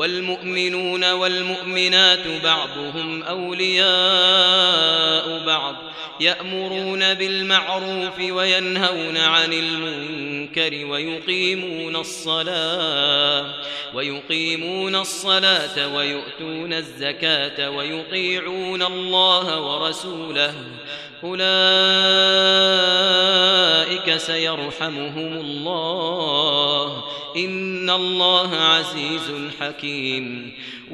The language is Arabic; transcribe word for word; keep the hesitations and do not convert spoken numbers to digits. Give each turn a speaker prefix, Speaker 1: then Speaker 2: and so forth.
Speaker 1: والمؤمنون والمؤمنات بعضهم أولياء بعض يأمرون بالمعروف وينهون عن المنكر ويقيمون الصلاة ويقيمون الصلاة ويؤتون الزكاة ويطيعون الله ورسوله أولئك سيرحمهم الله إن الله عزيز حكيم.